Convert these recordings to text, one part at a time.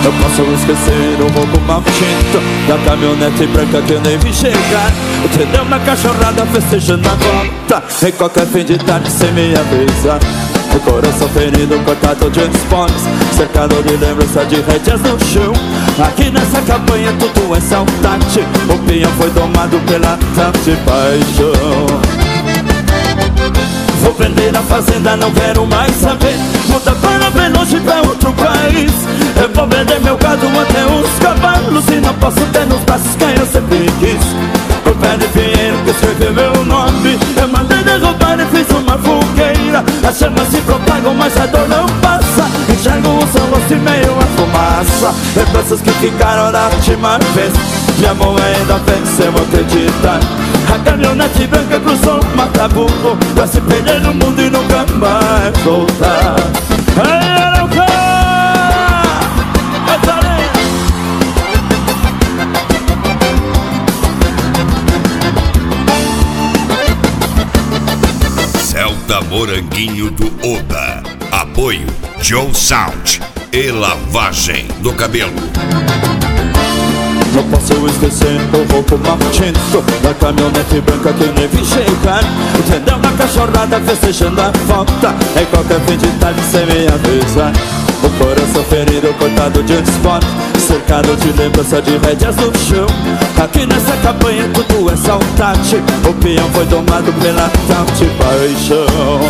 Não posso esquecer o roubo mal tinto da caminhonete branca que eu nem vi chegar. Entendeu? Uma cachorrada festejando a volta em qualquer fim de tarde sem me avisar. O coração ferido, cortado de esportes, cercado de lembrança de rédeas no chão. Aqui nessa campanha tudo é saudade. O pinhão foi domado pela tarde paixão. Vou vender a fazenda, não quero mais saber. Muda para bem longe, pra outro país. Eu vou vender meu gado até os cavalos e não posso ter nos braços quem eu sempre quis. O pé de pinheiro que escreveu meu nome, eu mandei derrubar e fiz uma fogueira. As chamas se propagam, mas a dor não passa. Enxergo o seu rosto e meio a fumaça. Lembranças que ficaram da última vez. Minha mão ainda venceu, acreditar. A caminhonete branca cruzou o Mataburro pra se perder no mundo e nunca mais voltar. Celta Moranguinho do Oda. Apoio Joe Sound e lavagem do cabelo. Não posso esquecer o roubo mal tinto da caminhonete branca que eu nem vi chegar. Entendeu? Uma cachorrada festejando a volta em qualquer fim de tarde sem me avisar. O coração ferido, cortado de esporte, cercado de lembrança de rédeas no chão. Aqui nessa campanha tudo é saudade. O peão foi domado pela tal de paixão.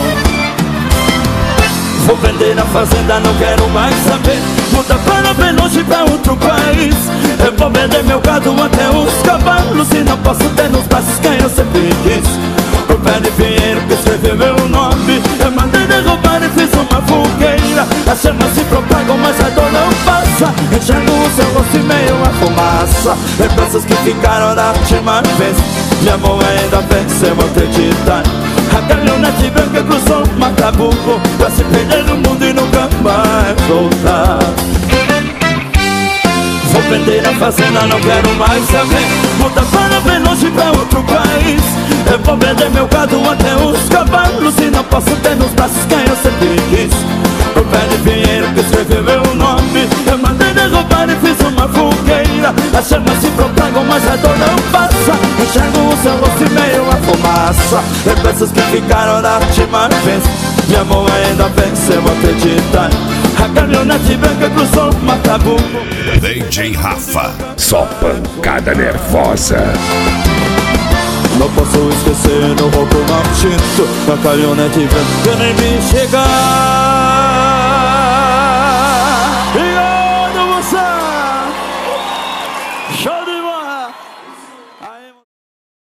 Vou vender a fazenda, não quero mais saber. Muda para bem longe, pra outro país. Eu vou vender meu gado até os cavalos e não posso ter nos braços quem eu sempre quis. O pé de pinheiro que escreveu meu nome, eu mandei derrubar e fiz uma fogueira. As chamas se propagam, mas a dor não passa. Enxergo o seu rosto e meio a fumaça. Lembranças que ficaram da última vez. Minha mão ainda venceu, acreditar. A caminhonete branca cruzou o Mataburro pra se perder no mundo e nunca mais voltar. Vou vender a fazenda, não quero mais saber. Muda para bem longe, pra outro país. Eu vou vender meu gado até os cavalos e não posso ter nos braços quem eu sempre quis. O pé de pinheiro que escreveu meu nome, eu mandei derrubar e fiz uma fogueira. As chamas se propagam, mas a dor não passa. Enxergo o seu rosto e meio a fumaça. Lembranças que ficaram da última vez. Minha mão ainda venceu, acreditar. A caminhonete branca cruzou o Mataburro. DJ Rafa. Só pancada nervosa. Não posso esquecer o roubo mal tinto da caminhonete branca que eu nem vi chegar. E olha você, show de